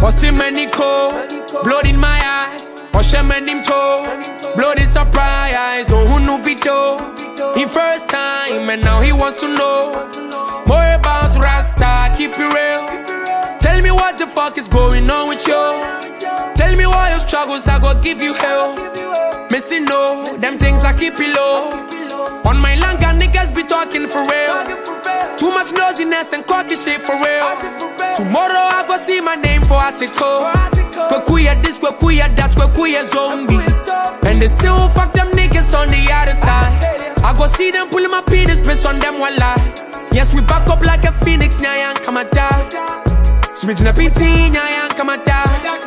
Bossy Manico, blood in my eyes. Oshem and him toe, blood is surprise. No who no be toe. He first time and now he wants to know more about Rasta. Keep it real. Tell me what the fuck is going on with you. Tell me why your struggles I go give you hell. Missing no, them things I keep it low. On my land, niggas be talking for real. Too much nosiness and cocky shit for real. Tomorrow I go see my name for article. Kwekuya this, kwekuya that, kwekuya zombie. And they still fuck them niggas on the other side. I go see them pulling my penis, piss on them one lie. Yes, we back up like a phoenix, nyayan kamata. Switching up PT, nyayan kamata.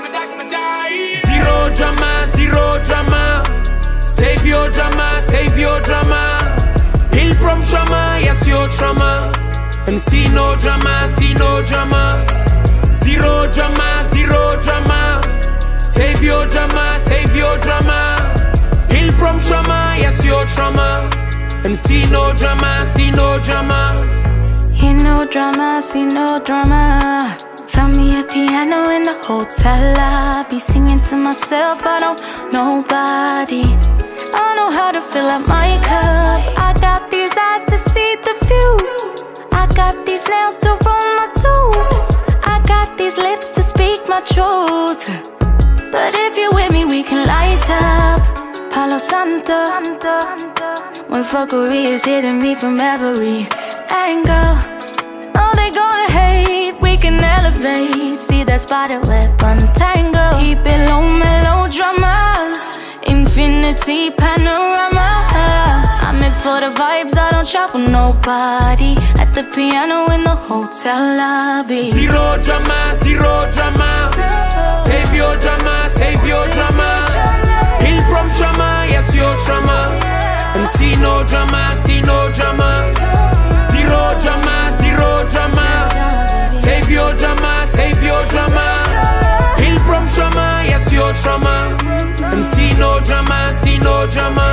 Zero drama, zero drama. Save your drama, save your drama. Heal from trauma, yes, your trauma. And see no drama, see no drama. Zero drama, zero drama. Save your drama, save your drama. Heal from trauma, yes, your trauma. And see no drama, see no drama. Hear no drama, see no drama. Found me a piano in the hotel lobby, singing to myself, I don't nobody. I don't know how to fill up my cup. I got these eyes to see the view. I got these nails to roll my suit. I got these lips to speak my truth. But if you're with me, we can light up Palo Santo. When fuckery is hitting me from every angle. Oh, they gonna hate, we can elevate. See that spider web untangle. Keep it low, melodrama. Infinity panorama. I'm in for the vibes, I don't shop with nobody. At the piano in the hotel lobby. Zero drama, zero drama. Save your drama, save your drama. Heal from trauma, yes, your trauma. And see no drama, see no drama. Zero drama, zero drama. Save your drama, save your drama. Heal from trauma, yes, your trauma. And see no drama, see no drama.